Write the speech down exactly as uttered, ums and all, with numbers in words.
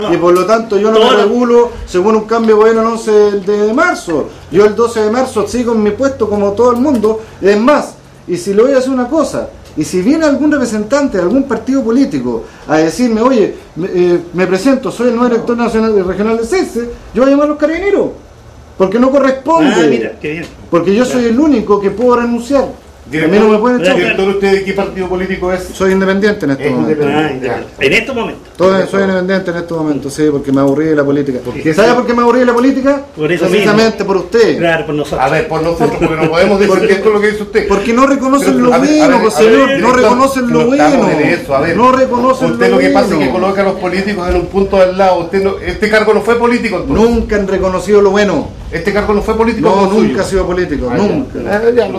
Y por lo tanto yo no Todo me lo- regulo según un cambio de gobierno el once de marzo. Yo el doce de marzo sigo en mi puesto como todo el mundo. Es más, y si le voy a hacer una cosa, y si viene algún representante de algún partido político a decirme, oye, me, eh, me presento, soy el nuevo director nacional y regional de CESE, yo voy a llamar a los carabineros. Porque no corresponde. Ah, mira, qué bien. Porque yo soy el único que puedo renunciar. A mí no me pueden echar. ¿Director usted de qué partido político es? Soy independiente en estos Es momentos. Ah, Ya. independiente. En estos momentos. Todo, soy independiente en estos momentos, sí, porque me aburrí de la política. qué? ¿Sabe por qué me aburrí de la política? Por eso Precisamente mismo. por usted. Claro, por nosotros. A ver, por nosotros, porque no podemos decir con lo que dice usted. Porque no reconocen Pero, lo a ver, a bueno, ver, pues, a ver, señor, no director, reconocen lo no bueno. estamos en eso, a ver. No reconocen Usted lo lo que pasa es que bueno. coloca a los políticos en un punto al lado. Usted no, este cargo no fue político entonces. Nunca han reconocido lo bueno. Este cargo no fue político. No, como nunca suyo. ha sido político, Ah, ya. nunca. Ah, ya, lo